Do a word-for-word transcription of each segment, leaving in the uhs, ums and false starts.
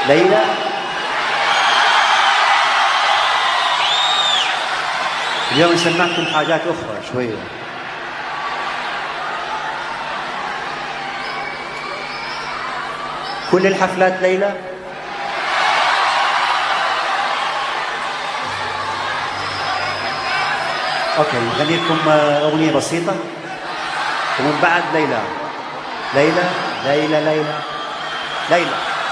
ليلى. اليوم نسمعكم حاجات أخرى شوية. كل الحفلات ليلى. أوكي، نغني لكم أغنية بسيطة ومن بعد ليلى. ليلى ليلى ليلى ليلى.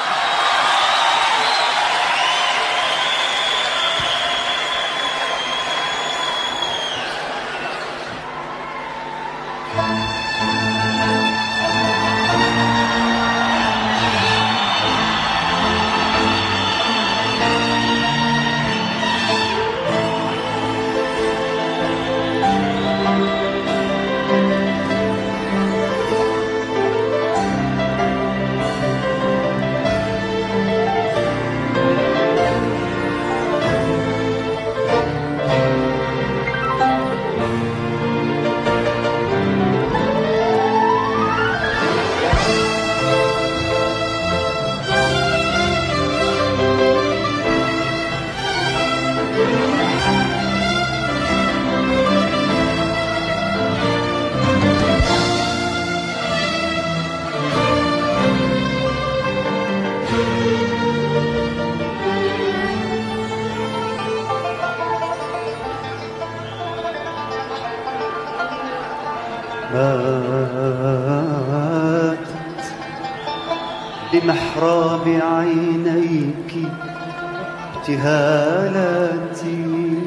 ماتت بمحراب عينيك ابتهالاتي،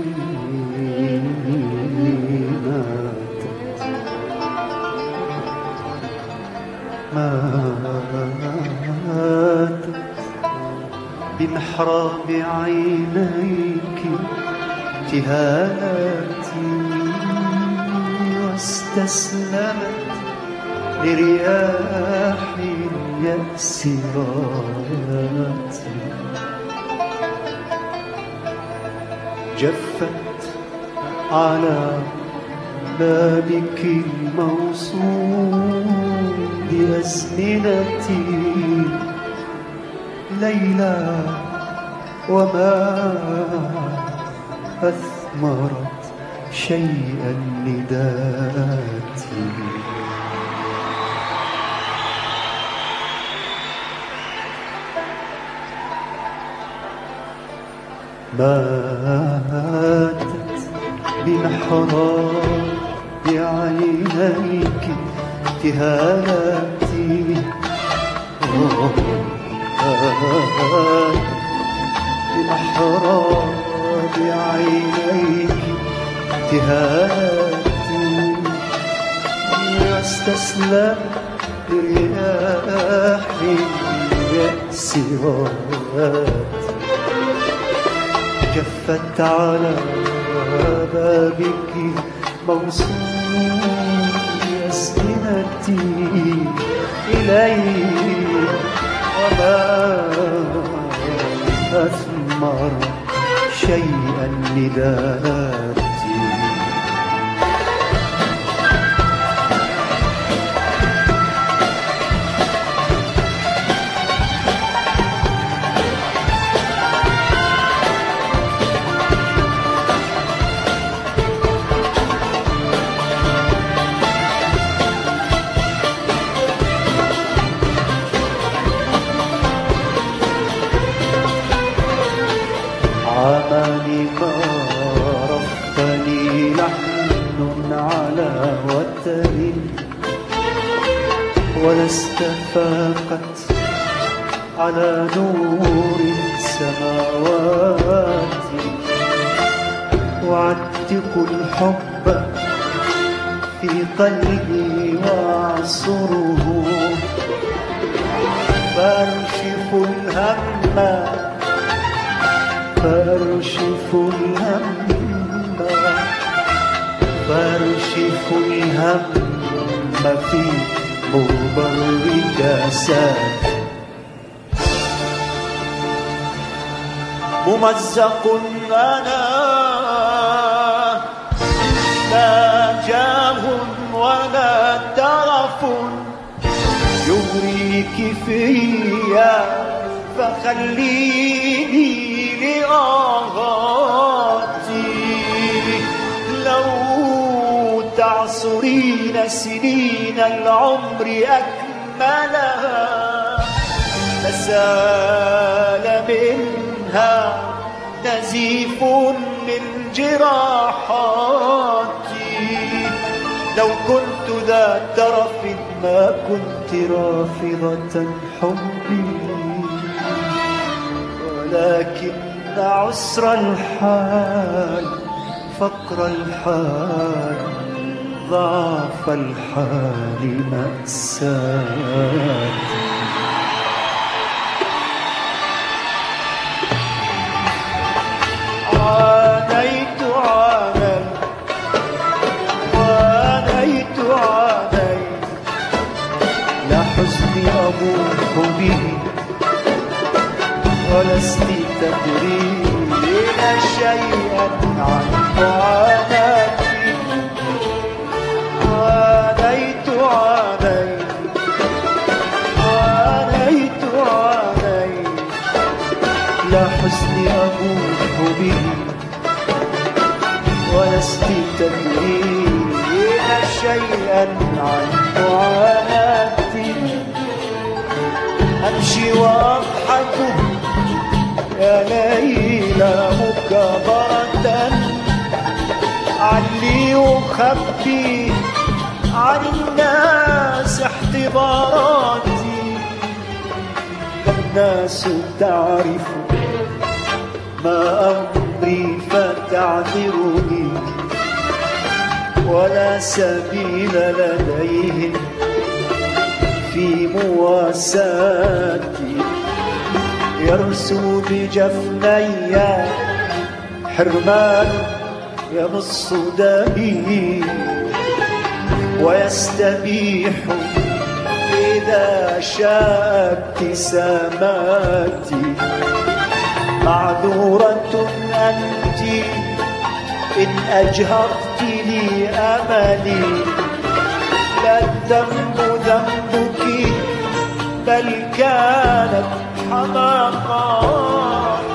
ماتت ماتت بمحراب عينيك ابتهالاتي، واستسلمت لرياح اليأس راياتي، جفت على بابك الموصول بأزمنتي ليلى، وما أثمرت شيئا نداتي. ماتت بمحراب عينيك ابتهالاتي، بمحراب عينيك ابتهالاتي، واستسلمت لرياح اليأس راياتي، جفت على بابك موصول بأسئلتي إليك، وما أثمر شيئا نداتي. عماني ما رفني لحن على وتر، ولا استفاقت على نور السماوات، وعتق الحب في قلبي واعصره، فارشف الهم فارشف الهم فارشف الهم في مبرد ساك، ممزق أنا لا جاه ولا ترف يغريك فيا، فخليني لآهاتي لو تعصرين سنين العمر أكملها لسال منها نزيف من جراحاتي لو كنت ذا ترف ما كنت رافضة حبي ولكن عسر الحال فقر الحال ضعف الحال مأساتي عانيت عانيت عانيت عانيت لا حزني أبوح به ولست تدرين شيئا عن معاناتي عانيت عانيت عانيت عانيت لا حزني أبوح به ولست تدرين شيئا عن معاناتي أمشي وأضحك يا ليلى مكبرة علي أخبي عن الناس احتضاراتي الناس تعرف ما أمري فتعذرني ولا سبيل لديهم في مواساتي يرسو بجفني حرمان يمص دمي ويستبيح إذا شاء ابتساماتي معذورة أنت إن أجهرت لي أملي لا الذنب ذنبك بل كانت حماقاتي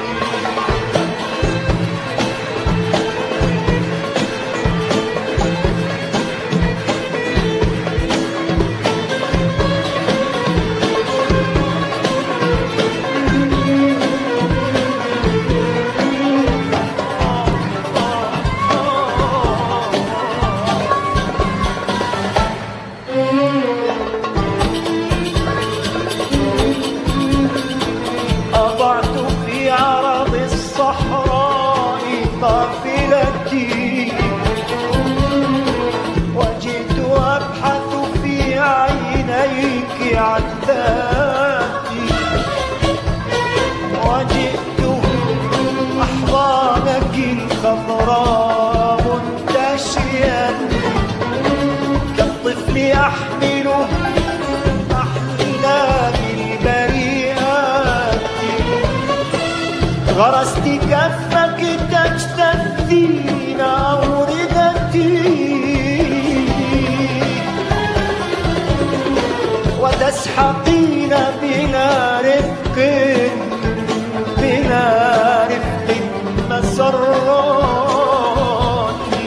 أضعت في عرض الصحراء قافلتي وجئت أبحث في عينيك عن ذاتي وجئت أحضانك الخضراء منتشيا كالطفل أحمله أحلامي البريئات غرست كفك تجتثين أوردتي وتسحقين بلا رفق بلا رفق مسراتي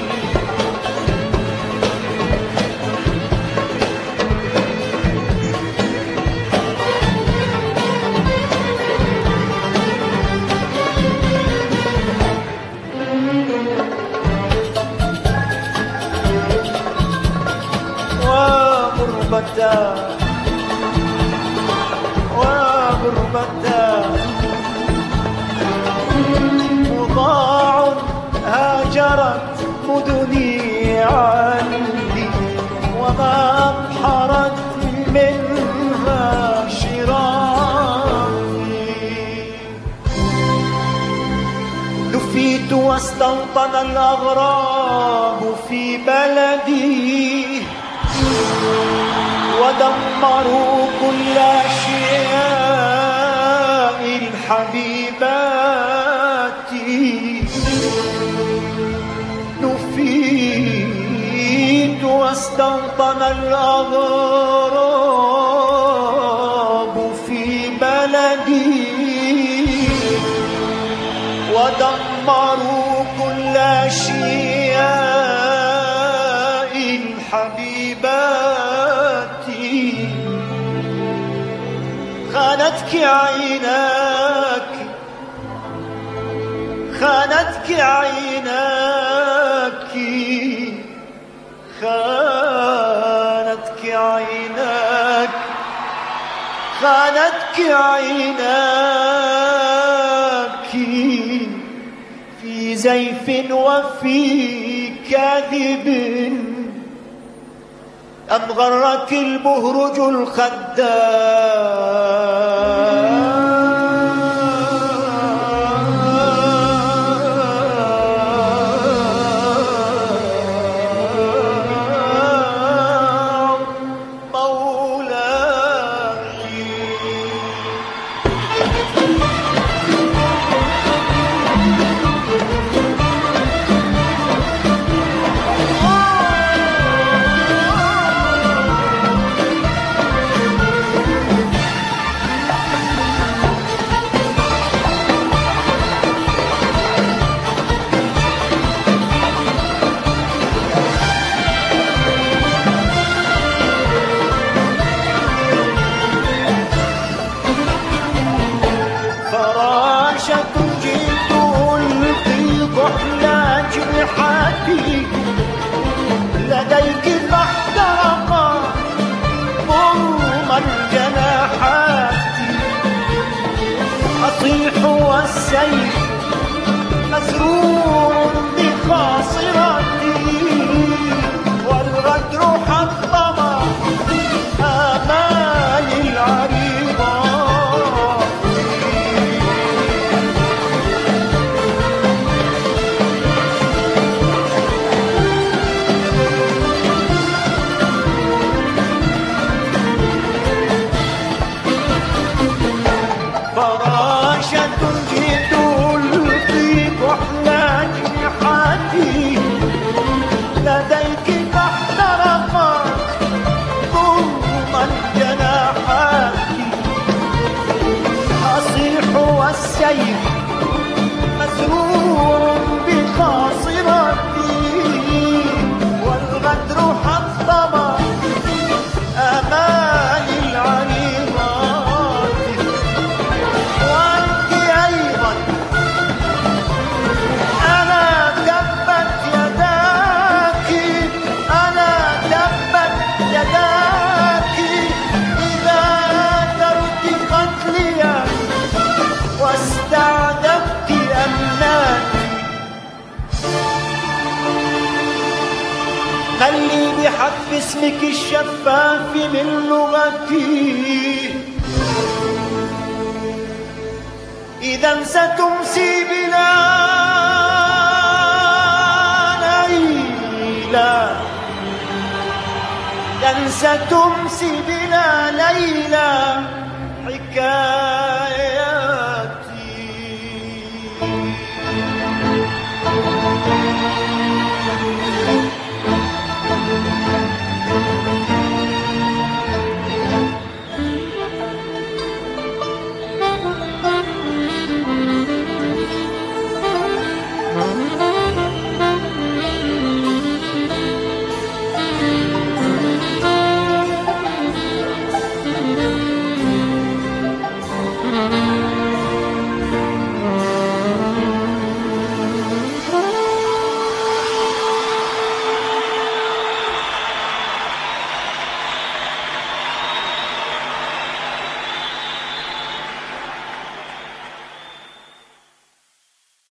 وغربتا وغربتا مضاع هاجرت مدني عني وما أبحرت منها شراري دفيت واستوطن الأغراب في بلدي ودمروا كل أشياء الحبيبات نفيت واستوطن الأغراب في بلدي تغمر كل أشياء الحبيبات خانتك عيناك خانتك عيناك خانتك عيناك خانتك عيناك في زيف وفي كاذب أم غرك المهرج الخدام لديك فاحترقا ظلم الجناحات أصيح والسيف مسرور بخاصرتي والغدر حطم آمالي العريضة لديك فاحترقت ظلم الجناحات أصيح والسيف مسرور بخاصرتي والغدر حطم آمالي العريضات وأنت أيضا أنا دبت يداك أنا دبت يداك إذا أثرت قتلي واستعددت أمناك خلي بحذف اسمك الشفاف من لغتي إذا ستمسي بلا ليلى إذا ستمسي بلا ليلى حكاية